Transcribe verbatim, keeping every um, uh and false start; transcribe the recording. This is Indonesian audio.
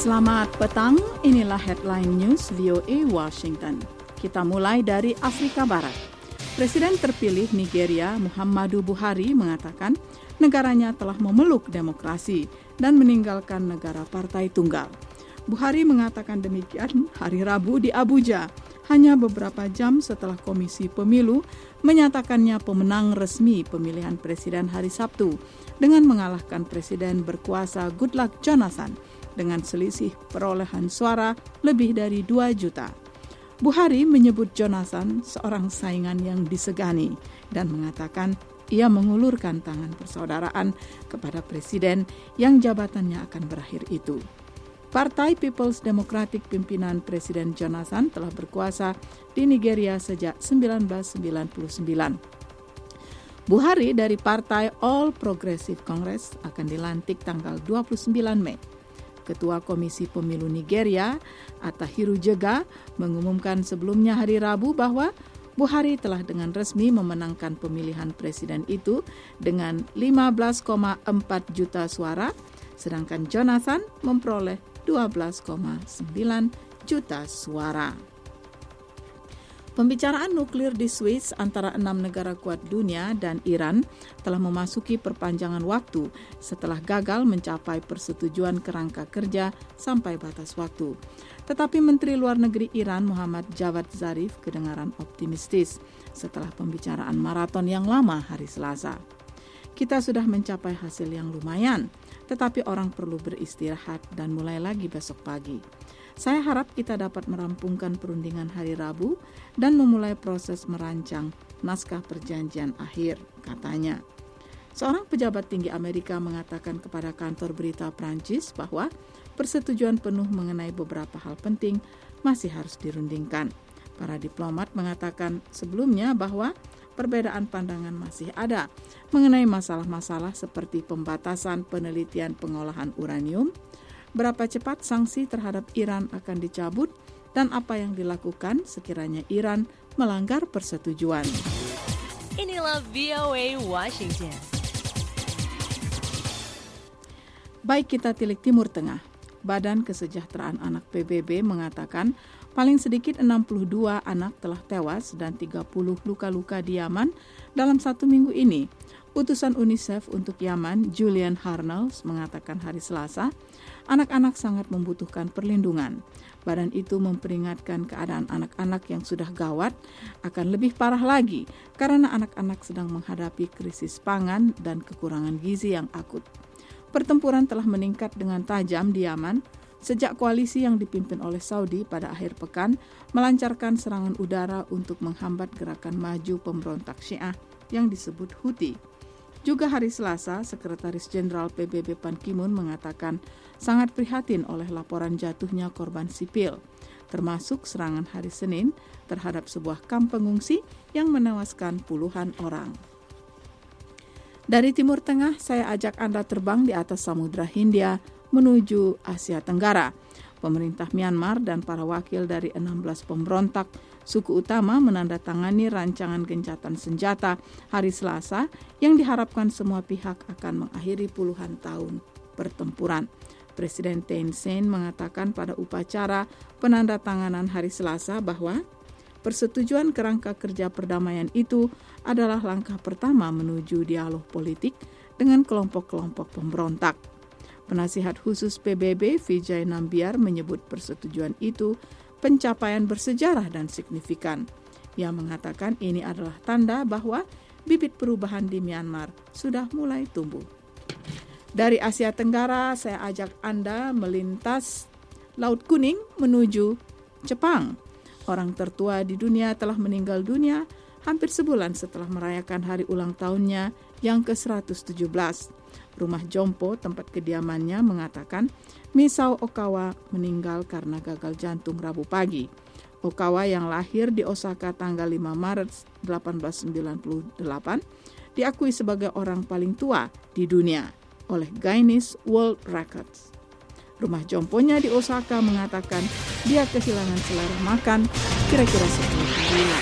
Selamat petang, inilah headline news V O A Washington. Kita mulai dari Afrika Barat. Presiden terpilih Nigeria Muhammadu Buhari mengatakan negaranya telah memeluk demokrasi dan meninggalkan negara partai tunggal. Buhari mengatakan demikian hari Rabu di Abuja, hanya beberapa jam setelah Komisi Pemilu menyatakannya pemenang resmi pemilihan presiden hari Sabtu dengan mengalahkan Presiden berkuasa Goodluck Jonathan dengan selisih perolehan suara lebih dari dua juta. Buhari menyebut Jonathan seorang saingan yang disegani dan mengatakan ia mengulurkan tangan persaudaraan kepada presiden yang jabatannya akan berakhir itu. Partai People's Democratic pimpinan Presiden Jonathan telah berkuasa di Nigeria sejak seribu sembilan ratus sembilan puluh sembilan. Buhari dari Partai All Progressive Congress akan dilantik tanggal dua puluh sembilan Mei. Ketua Komisi Pemilu Nigeria, Atahiru Jega, mengumumkan sebelumnya hari Rabu bahwa Buhari telah dengan resmi memenangkan pemilihan presiden itu dengan lima belas koma empat juta suara, sedangkan Jonathan memperoleh dua belas koma sembilan juta suara. Pembicaraan nuklir di Swiss antara enam negara kuat dunia dan Iran telah memasuki perpanjangan waktu setelah gagal mencapai persetujuan kerangka kerja sampai batas waktu. Tetapi Menteri Luar Negeri Iran Muhammad Javad Zarif kedengaran optimistis setelah pembicaraan maraton yang lama hari Selasa. Kita sudah mencapai hasil yang lumayan, tetapi orang perlu beristirahat dan mulai lagi besok pagi. Saya harap kita dapat merampungkan perundingan hari Rabu dan memulai proses merancang naskah perjanjian akhir, katanya. Seorang pejabat tinggi Amerika mengatakan kepada kantor berita Prancis bahwa persetujuan penuh mengenai beberapa hal penting masih harus dirundingkan. Para diplomat mengatakan sebelumnya bahwa perbedaan pandangan masih ada mengenai masalah-masalah seperti pembatasan penelitian pengolahan uranium, berapa cepat sanksi terhadap Iran akan dicabut, dan apa yang dilakukan sekiranya Iran melanggar persetujuan. Inilah V O A Washington. Baik, kita tilik Timur Tengah. Badan Kesejahteraan Anak P B B mengatakan paling sedikit enam puluh dua anak telah tewas dan tiga puluh luka-luka di Yaman dalam satu minggu ini. Utusan UNICEF untuk Yaman, Julian Harnels, mengatakan hari Selasa, anak-anak sangat membutuhkan perlindungan. Badan itu memperingatkan keadaan anak-anak yang sudah gawat akan lebih parah lagi karena anak-anak sedang menghadapi krisis pangan dan kekurangan gizi yang akut. Pertempuran telah meningkat dengan tajam di Yaman sejak koalisi yang dipimpin oleh Saudi pada akhir pekan melancarkan serangan udara untuk menghambat gerakan maju pemberontak Syiah yang disebut Houthi. Juga hari Selasa, Sekretaris Jenderal P B B Ban Ki-moon mengatakan sangat prihatin oleh laporan jatuhnya korban sipil, termasuk serangan hari Senin terhadap sebuah kamp pengungsi yang menewaskan puluhan orang. Dari Timur Tengah, saya ajak Anda terbang di atas Samudra Hindia menuju Asia Tenggara. Pemerintah Myanmar dan para wakil dari enam belas pemberontak suku utama menandatangani rancangan gencatan senjata hari Selasa yang diharapkan semua pihak akan mengakhiri puluhan tahun pertempuran. Presiden Thein Sein mengatakan pada upacara penandatanganan hari Selasa bahwa persetujuan kerangka kerja perdamaian itu adalah langkah pertama menuju dialog politik dengan kelompok-kelompok pemberontak. Penasihat khusus P B B Vijay Nambiar menyebut persetujuan itu pencapaian bersejarah dan signifikan. Ia mengatakan ini adalah tanda bahwa bibit perubahan di Myanmar sudah mulai tumbuh. Dari Asia Tenggara, saya ajak Anda melintas Laut Kuning menuju Jepang. Orang tertua di dunia telah meninggal dunia hampir sebulan setelah merayakan hari ulang tahunnya yang ke seratus tujuh belas. Rumah Jompo, tempat kediamannya, mengatakan Misao Okawa meninggal karena gagal jantung Rabu pagi. Okawa yang lahir di Osaka tanggal lima Maret delapan belas sembilan puluh delapan diakui sebagai orang paling tua di dunia oleh Guinness World Records. Rumah Jomponya di Osaka mengatakan dia kehilangan selera makan kira-kira sepuluh bulan.